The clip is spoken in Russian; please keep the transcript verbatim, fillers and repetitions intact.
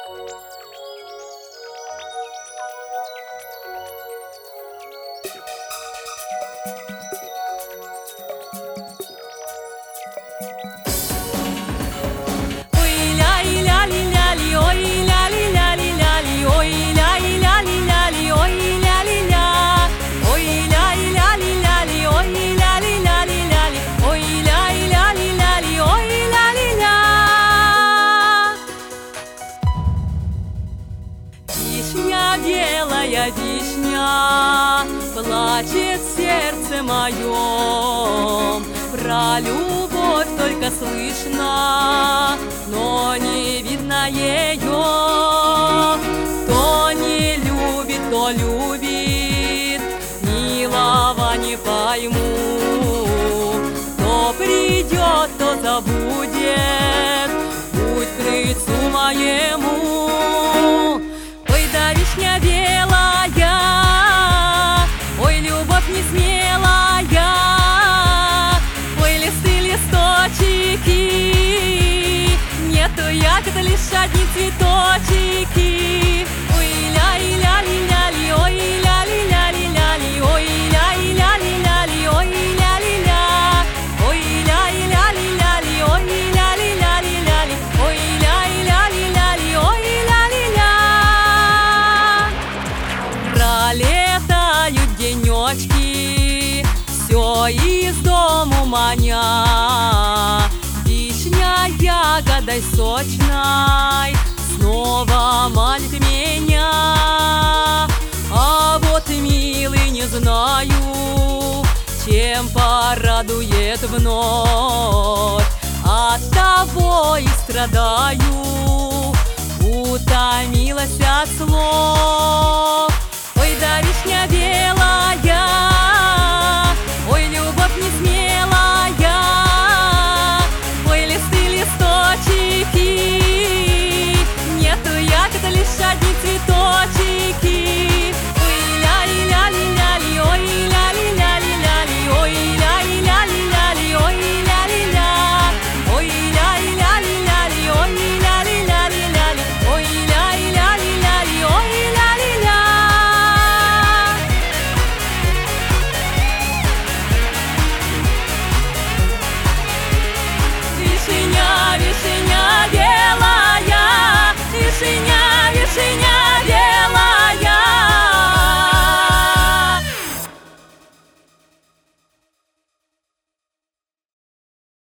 Вишня, белая вишня, плачет в сердце моем. Про любовь только слышно, но не видно ее. Кто не любит, то любит, милого не пойму. Кто придет, то забудет, путь к крыльцу моему. Вишня белая, ой, любовь не смелая, ой, листы, листочки, нету ягод, лишь одни цветочки. Ой, ля-ля-ля-ля-ли, ой, ля-ля-ля-ля-ли, ой, ля-ля-ля-ля-ли, ой, ля-ля-ля, ой, ля-ля-ля-ля-ли, ой, ля-ля-ля-ля-ли, ой, ля-ля-ля-ля-ли, ой. Пролетают денечки, все из дому маня. Вишня ягодой сочной снова манит меня. А вот, милый, не знаю, чем порадует вновь. Оттого и страдаю, утомилась от слов. Ой, да вишня белая,